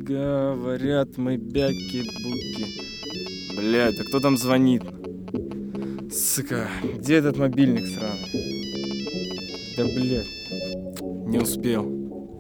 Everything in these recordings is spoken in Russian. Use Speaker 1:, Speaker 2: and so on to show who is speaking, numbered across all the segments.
Speaker 1: Говорят мы бяки-буки. Блядь, а кто там звонит? Сука, где этот мобильник сраный? Да блядь, не успел.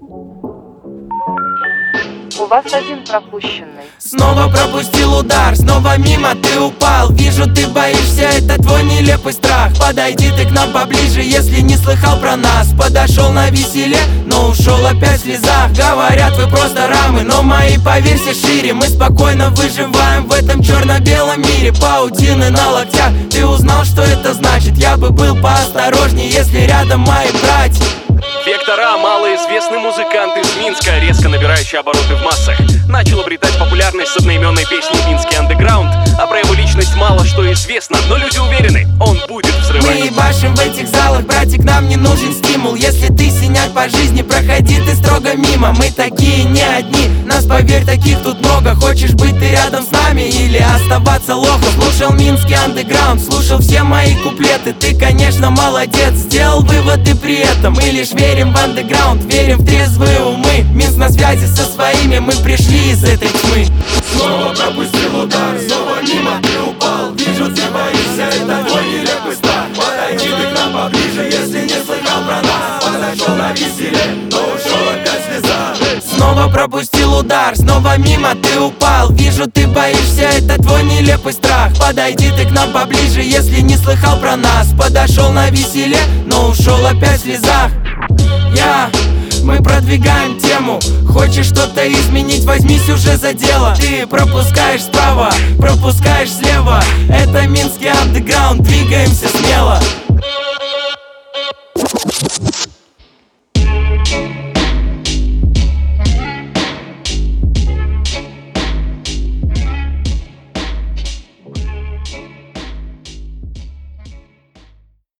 Speaker 2: У вас один пропущенный.
Speaker 3: Снова пропустил удар, снова мимо ты упал. Вижу, ты боишься, это твой нелепый страх. Подойди ты к нам поближе, если не слыхал про нас. Подошел на веселе, но ушел опять в слезах. Говорят, вы просто рамы, но мои, поверьте, шире. Мы спокойно выживаем в этом черно-белом мире. Паутины на локтях, ты узнал, что это значит? Я бы был поосторожнее, если рядом мои братья.
Speaker 4: Вектора, малоизвестный музыкант из Минска, резко набирающий обороты в массах. Начал обретать популярность с одноименной песней «Минский андеграунд». А про его личность мало что известно, но люди уверены, он будет взрывать.
Speaker 3: Мы ебашим в этих залах, братик, нам не нужен стимул. Если ты синяк по жизни, проходи ты строго мимо. Мы такие не одни, нас, поверь, таких тут много. Хочешь быть ты рядом с нами или оставаться лохом? Слушал Минский андеграунд, слушал все мои куплеты. Ты, конечно, молодец, сделал выводы при этом. Мы лишь верим в андеграунд, верим в трезвые умы. Минск на связи со своими, мы пришли из этой тьмы.
Speaker 5: Снова пропустил удар, снова мимо ты упал. Вижу, ты боишься, это твой нелепый страх. Подойди ты к нам поближе, если не слыхал про нас. Подошел на веселе, но ушел опять в слезах.
Speaker 3: Снова пропустил удар, снова мимо ты упал. Вижу, ты боишься, это твой нелепый страх. Подойди ты к нам поближе, если не слыхал про нас. Подошел на веселе, но ушел опять в слезах. Мы продвигаем тему. Хочешь что-то изменить, возьмись уже за дело. Ты пропускаешь справа, пропускаешь слева. Это Минский андеграунд, двигаемся смело.